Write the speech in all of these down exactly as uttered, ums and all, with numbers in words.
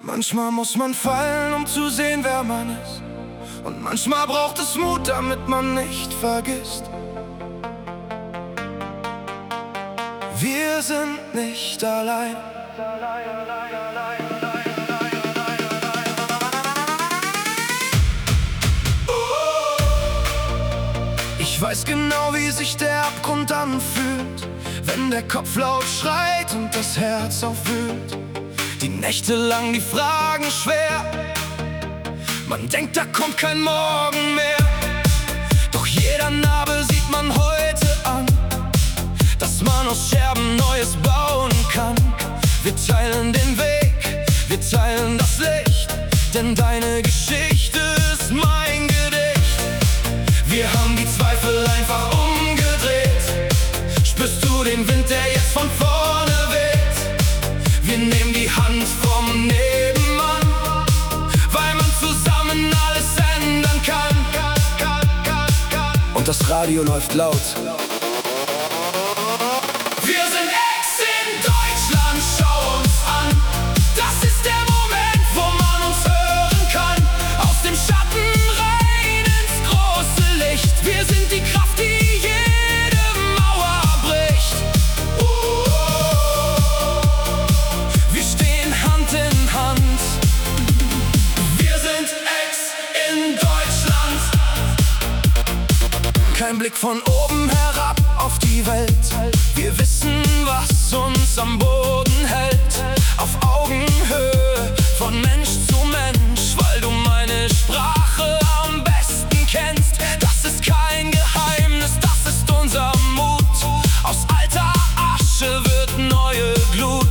Manchmal muss man fallen, um zu sehen, wer man ist. Und manchmal braucht es Mut, damit man nicht vergisst. Wir sind nicht allein. Ich weiß genau, wie sich der Abgrund anfühlt, wenn der Kopf laut schreit und das Herz aufwühlt. Die Nächte lang, die Fragen schwer. Man denkt, da kommt kein Morgen mehr. Doch jeder Narbe sieht man heute an, dass man aus Scherben Neues bauen kann. Wir teilen den Weg, wir teilen das Licht, denn deine Geschichte ist mein Gedicht. Wir haben die Zweifel einfach umgedreht. Spürst du den Wind, der jetzt von vorne weht? Wir nehmen die Hand vom Nebenmann, weil man zusammen alles ändern kann. Und das Radio läuft laut. Wir sind Ex in Deutschland, schau uns an. Das ist der Moment, wo man uns hören kann. Aus dem Schatten rein ins große Licht. Wir sind die Kraft, die jede Mauer bricht. Wir stehen Hand in Hand. Wir sind Ex in Deutschland. Kein Blick von oben herab auf die Welt. Wir wissen, was uns am Boden hält. Auf Augenhöhe, von Mensch zu Mensch, weil du meine Sprache am besten kennst. Das ist kein Geheimnis, das ist unser Mut. Aus alter Asche wird neue Glut.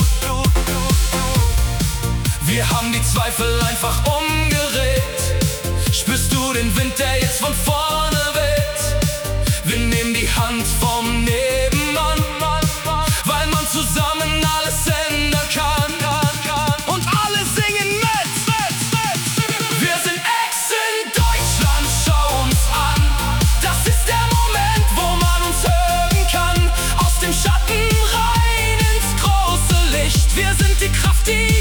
Wir haben die Zweifel einfach umgedreht. Spürst du den Wind, der jetzt von vorne weht? Wir nehmen die Hand vom Nebenmann, weil man zusammen alles ändern kann. Und alle singen mit. Wir sind Ex in Deutschland, schau uns an. Das ist der Moment, wo man uns hören kann. Aus dem Schatten rein ins große Licht. Wir sind die Kraft, die